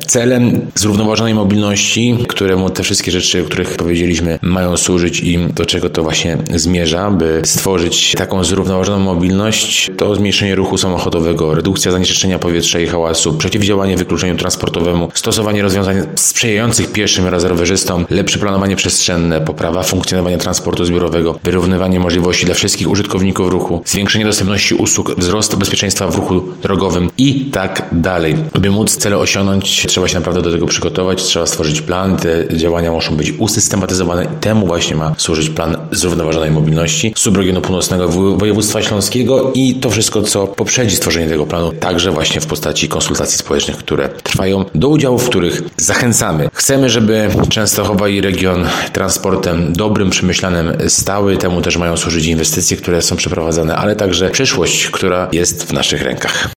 Celem zrównoważonej mobilności, któremu te wszystkie rzeczy, o których powiedzieliśmy, mają służyć i do czego to właśnie zmierza, by stworzyć taką zrównoważoną mobilność, to zmniejszenie ruchu samochodowego, redukcja zanieczyszczenia powietrza i hałasu, przeciwdziałanie wykluczeniu transportowemu, stosowanie rozwiązań sprzyjających pieszym oraz rowerzystom, lepsze planowanie przestrzenne, poprawa funkcjonowania transportu zbiorowego, wyrównywanie możliwości dla wszystkich użytkowników ruchu, zwiększenie dostępności usług, wzrost bezpieczeństwa w ruchu drogowym i tak dalej. By móc cele osiągnąć, trzeba się naprawdę do tego przygotować, trzeba stworzyć plan, te działania muszą być usystematyzowane i temu właśnie ma służyć plan zrównoważonej mobilności subregionu północnego województwa śląskiego i to wszystko, co poprzedzi stworzenie tego planu, także właśnie w postaci konsultacji społecznych, które trwają, do udziału w których zachęcamy. Chcemy, żeby Częstochowa i region transportem dobrym, przemyślanym stały, temu też mają służyć inwestycje, które są przeprowadzane, ale także przyszłość, która jest w naszych rękach.